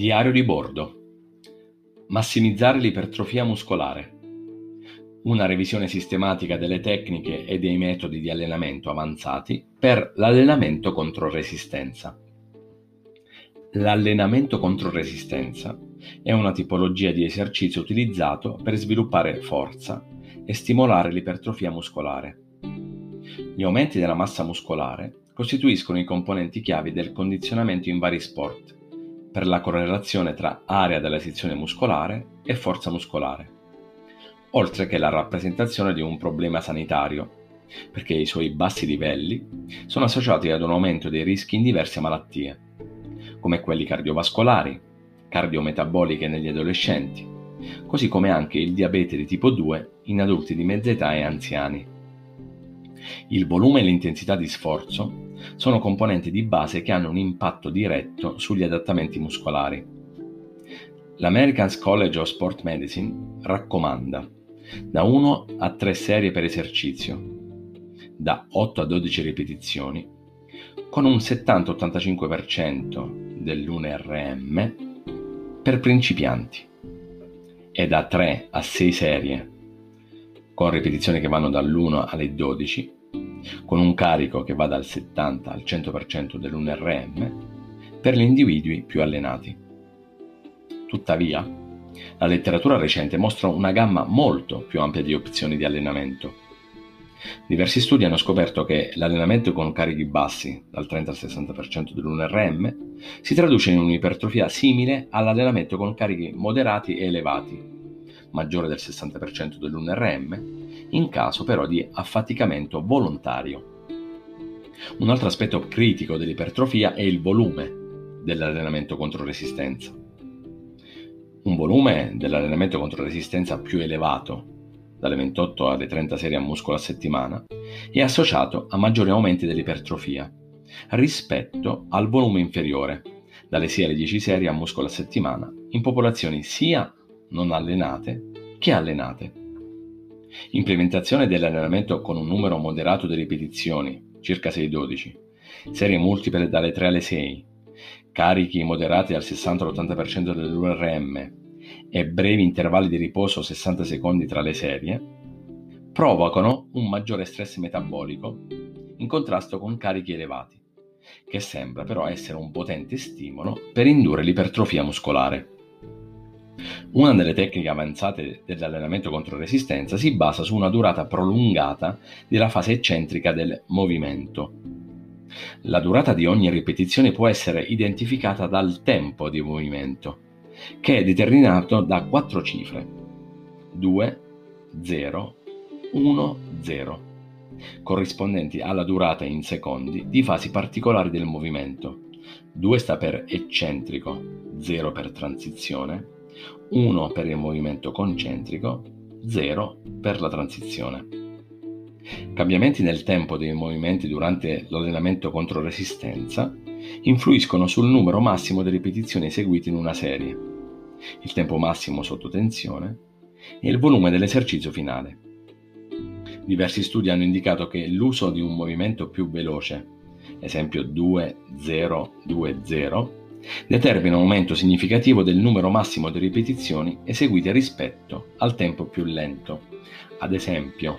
Diario di bordo. Massimizzare l'ipertrofia muscolare. Una revisione sistematica delle tecniche e dei metodi di allenamento avanzati per l'allenamento contro resistenza. L'allenamento contro resistenza è una tipologia di esercizio utilizzato per sviluppare forza e stimolare l'ipertrofia muscolare. Gli aumenti della massa muscolare costituiscono i componenti chiavi del condizionamento in vari sport, per la correlazione tra area della sezione muscolare e forza muscolare, oltre che la rappresentazione di un problema sanitario, perché i suoi bassi livelli sono associati ad un aumento dei rischi in diverse malattie, come quelli cardiovascolari, cardiometaboliche negli adolescenti, così come anche il diabete di tipo 2 in adulti di mezza età e anziani. Il volume e l'intensità di sforzo sono componenti di base che hanno un impatto diretto sugli adattamenti muscolari. L'American College of Sport Medicine raccomanda da 1 a 3 serie per esercizio, da 8 a 12 ripetizioni, con un 70-85% dell'1RM per principianti, e da 3 a 6 serie, con ripetizioni che vanno dall'1 alle 12, con un carico che va dal 70 al 100% dell'1RM per gli individui più allenati. Tuttavia, la letteratura recente mostra una gamma molto più ampia di opzioni di allenamento. Diversi studi hanno scoperto che l'allenamento con carichi bassi, dal 30 al 60% dell'1RM, si traduce in un'ipertrofia simile all'allenamento con carichi moderati e elevati, maggiore del 60% dell'1RM, in caso però di affaticamento volontario. Un altro aspetto critico dell'ipertrofia è il volume dell'allenamento contro resistenza. Un volume dell'allenamento contro resistenza più elevato, dalle 28 alle 30 serie a muscolo a settimana, è associato a maggiori aumenti dell'ipertrofia rispetto al volume inferiore, dalle 6 alle 10 serie a muscolo a settimana, in popolazioni sia non allenate che allenate. Implementazione dell'allenamento con un numero moderato di ripetizioni, circa 6-12, serie multiple dalle 3 alle 6, carichi moderati al 60-80% dell'URM e brevi intervalli di riposo 60 secondi tra le serie, provocano un maggiore stress metabolico in contrasto con carichi elevati, che sembra però essere un potente stimolo per indurre l'ipertrofia muscolare. Una delle tecniche avanzate dell'allenamento contro resistenza si basa su una durata prolungata della fase eccentrica del movimento. La durata di ogni ripetizione può essere identificata dal tempo di movimento, che è determinato da 4 cifre: 2, 0, 1, 0, corrispondenti alla durata in secondi di fasi particolari del movimento. 2 sta per eccentrico, 0 per transizione, 1 per il movimento concentrico, 0 per la transizione. Cambiamenti nel tempo dei movimenti durante l'allenamento contro resistenza influiscono sul numero massimo di ripetizioni eseguite in una serie, il tempo massimo sotto tensione e il volume dell'esercizio finale. Diversi studi hanno indicato che l'uso di un movimento più veloce, esempio 2-0-2-0, determina un aumento significativo del numero massimo di ripetizioni eseguite rispetto al tempo più lento, ad esempio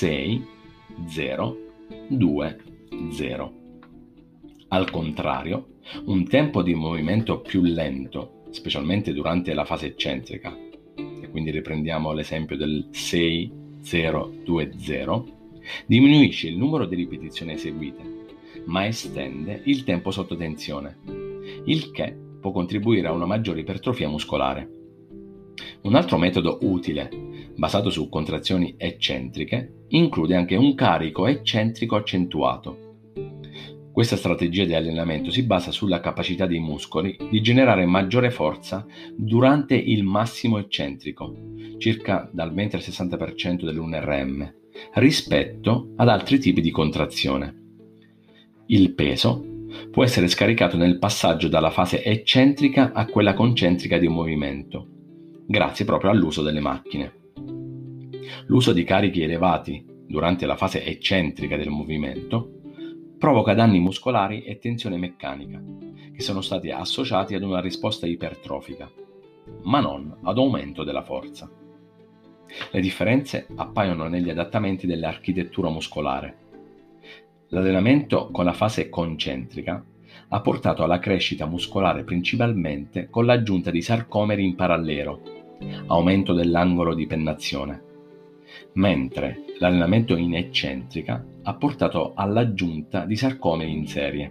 6-0-2-0. Al contrario, un tempo di movimento più lento, specialmente durante la fase eccentrica, e quindi riprendiamo l'esempio del 6-0-2-0, diminuisce il numero di ripetizioni eseguite, ma estende il tempo sotto tensione, il che può contribuire a una maggiore ipertrofia muscolare. Un altro metodo utile, basato su contrazioni eccentriche, include anche un carico eccentrico accentuato. Questa strategia di allenamento si basa sulla capacità dei muscoli di generare maggiore forza durante il massimo eccentrico, circa dal 20 al 60% dell'1RM, rispetto ad altri tipi di contrazione. Il peso può essere scaricato nel passaggio dalla fase eccentrica a quella concentrica di un movimento, grazie proprio all'uso delle macchine. L'uso di carichi elevati durante la fase eccentrica del movimento provoca danni muscolari e tensione meccanica, che sono stati associati ad una risposta ipertrofica, ma non ad aumento della forza. Le differenze appaiono negli adattamenti dell'architettura muscolare. L'allenamento con la fase concentrica ha portato alla crescita muscolare principalmente con l'aggiunta di sarcomeri in parallelo, aumento dell'angolo di pennazione, mentre l'allenamento in eccentrica ha portato all'aggiunta di sarcomeri in serie.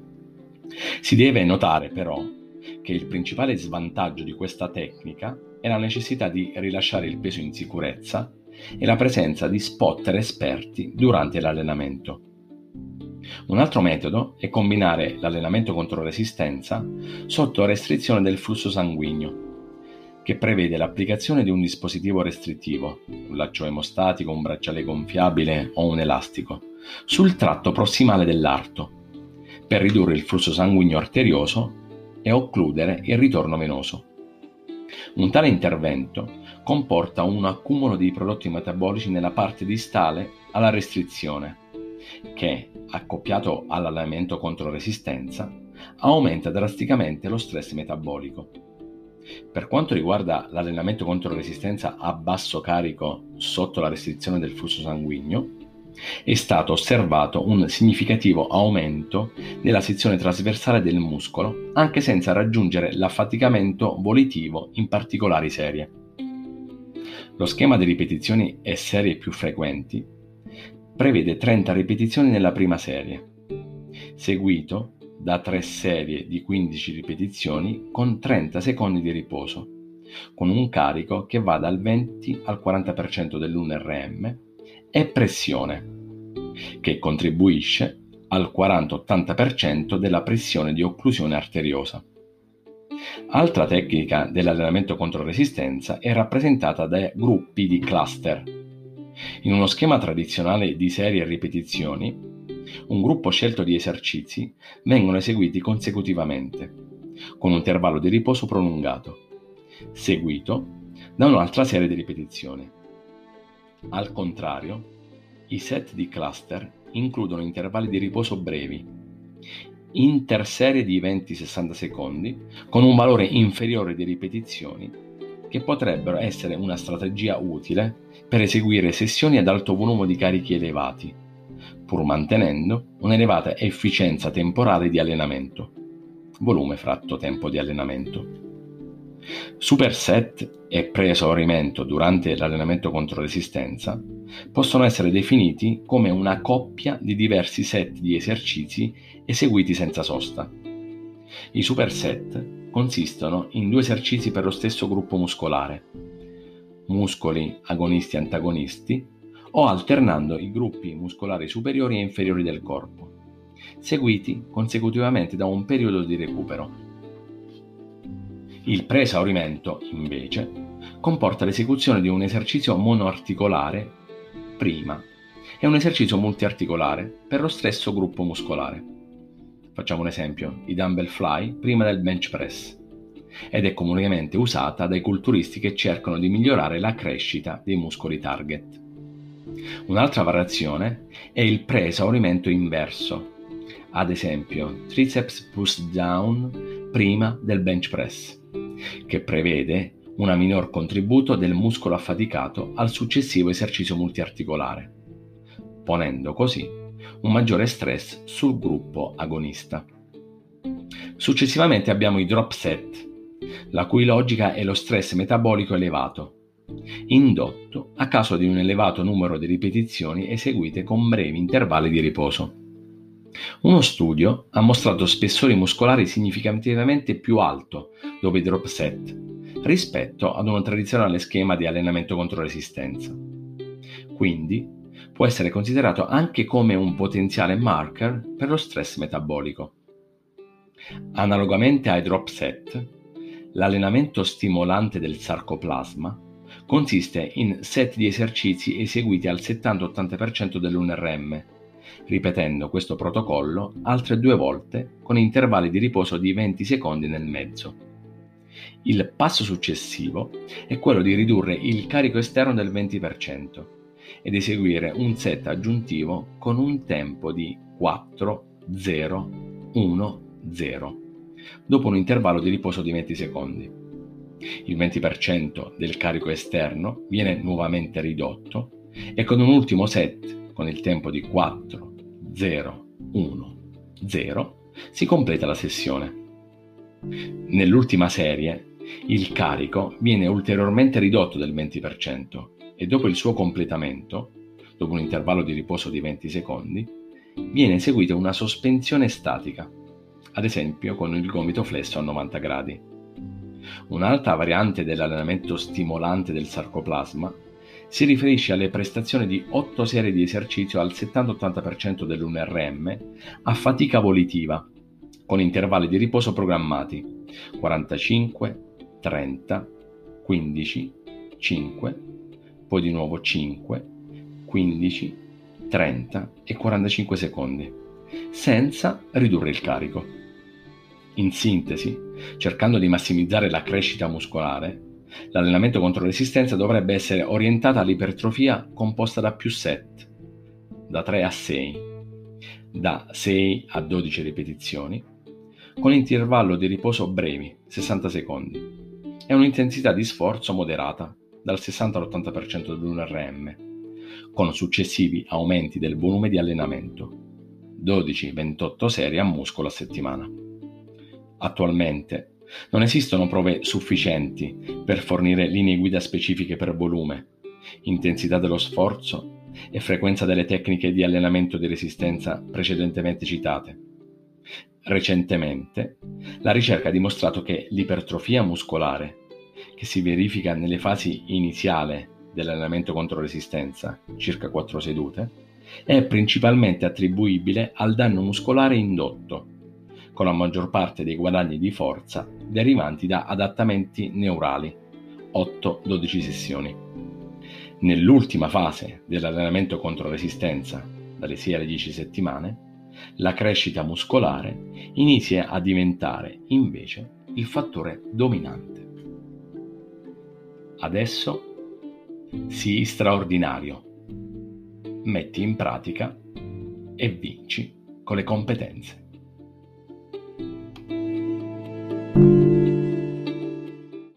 Si deve notare però che il principale svantaggio di questa tecnica è la necessità di rilasciare il peso in sicurezza e la presenza di spotter esperti durante l'allenamento. Un altro metodo è combinare l'allenamento contro resistenza sotto restrizione del flusso sanguigno, che prevede l'applicazione di un dispositivo restrittivo, un laccio emostatico, un bracciale gonfiabile o un elastico, sul tratto prossimale dell'arto, per ridurre il flusso sanguigno arterioso e occludere il ritorno venoso. Un tale intervento comporta un accumulo di prodotti metabolici nella parte distale alla restrizione, che, accoppiato all'allenamento contro resistenza, aumenta drasticamente lo stress metabolico. Per quanto riguarda l'allenamento contro resistenza a basso carico sotto la restrizione del flusso sanguigno, è stato osservato un significativo aumento della sezione trasversale del muscolo, anche senza raggiungere l'affaticamento volitivo in particolari serie. Lo schema di ripetizioni e serie più frequenti prevede 30 ripetizioni nella prima serie, seguito da 3 serie di 15 ripetizioni con 30 secondi di riposo, con un carico che va dal 20 al 40% dell'1 RM, e pressione, che contribuisce al 40-80% della pressione di occlusione arteriosa. Altra tecnica dell'allenamento contro resistenza è rappresentata da gruppi di cluster. In uno schema tradizionale di serie e ripetizioni, un gruppo scelto di esercizi vengono eseguiti consecutivamente, con un intervallo di riposo prolungato, seguito da un'altra serie di ripetizioni. Al contrario, i set di cluster includono intervalli di riposo brevi, interserie di 20-60 secondi, con un valore inferiore di ripetizioni, che potrebbero essere una strategia utile per eseguire sessioni ad alto volume di carichi elevati, pur mantenendo un'elevata efficienza temporale di allenamento, volume fratto tempo di allenamento. Superset e pre-esaurimento durante l'allenamento contro resistenza possono essere definiti come una coppia di diversi set di esercizi eseguiti senza sosta. I superset consistono in 2 esercizi per lo stesso gruppo muscolare, muscoli agonisti-antagonisti, o alternando i gruppi muscolari superiori e inferiori del corpo, seguiti consecutivamente da un periodo di recupero. Il pre-esaurimento, invece, comporta l'esecuzione di un esercizio monoarticolare prima e un esercizio multiarticolare per lo stesso gruppo muscolare. Facciamo un esempio: i dumbbell fly prima del bench press, ed è comunemente usata dai culturisti che cercano di migliorare la crescita dei muscoli target. Un'altra variazione è il pre-esaurimento inverso, ad esempio triceps push down prima del bench press, che prevede un minor contributo del muscolo affaticato al successivo esercizio multiarticolare, ponendo così un maggiore stress sul gruppo agonista. Successivamente abbiamo i drop set, la cui logica è lo stress metabolico elevato, indotto a causa di un elevato numero di ripetizioni eseguite con brevi intervalli di riposo. Uno studio ha mostrato spessori muscolari significativamente più alto dopo i drop set rispetto ad un tradizionale schema di allenamento contro resistenza. Quindi può essere considerato anche come un potenziale marker per lo stress metabolico. Analogamente ai drop set, l'allenamento stimolante del sarcoplasma consiste in set di esercizi eseguiti al 70-80% dell'1 RM, ripetendo questo protocollo altre 2 volte con intervalli di riposo di 20 secondi nel mezzo. Il passo successivo è quello di ridurre il carico esterno del 20% ed eseguire un set aggiuntivo con un tempo di 4, 0, 1, 0, dopo un intervallo di riposo di 20 secondi. Il 20% del carico esterno viene nuovamente ridotto e con un ultimo set, con il tempo di 4, 0, 1, 0, si completa la sessione. Nell'ultima serie, il carico viene ulteriormente ridotto del 20% e dopo il suo completamento, dopo un intervallo di riposo di 20 secondi, viene eseguita una sospensione statica, ad esempio con il gomito flesso a 90 gradi. Un'altra variante dell'allenamento stimolante del sarcoplasma si riferisce alle prestazioni di 8 serie di esercizio al 70-80% dell'1RM a fatica volitiva, con intervalli di riposo programmati 45, 30, 15, 5, poi di nuovo 5, 15, 30 e 45 secondi, senza ridurre il carico. In sintesi, cercando di massimizzare la crescita muscolare, l'allenamento contro resistenza dovrebbe essere orientato all'ipertrofia composta da più set, da 3 a 6, da 6 a 12 ripetizioni, con intervallo di riposo brevi, 60 secondi, e un'intensità di sforzo moderata, dal 60 all'80% dell'1RM, con successivi aumenti del volume di allenamento, 12-28 serie a muscolo a settimana. Attualmente non esistono prove sufficienti per fornire linee guida specifiche per volume, intensità dello sforzo e frequenza delle tecniche di allenamento di resistenza precedentemente citate. Recentemente, la ricerca ha dimostrato che l'ipertrofia muscolare, che si verifica nelle fasi iniziali dell'allenamento contro resistenza, circa 4 sedute, è principalmente attribuibile al danno muscolare indotto, con la maggior parte dei guadagni di forza derivanti da adattamenti neurali, 8-12 sessioni. Nell'ultima fase dell'allenamento contro resistenza, dalle 6 alle 10 settimane, la crescita muscolare inizia a diventare invece il fattore dominante. Adesso sii straordinario, metti in pratica e vinci con le competenze.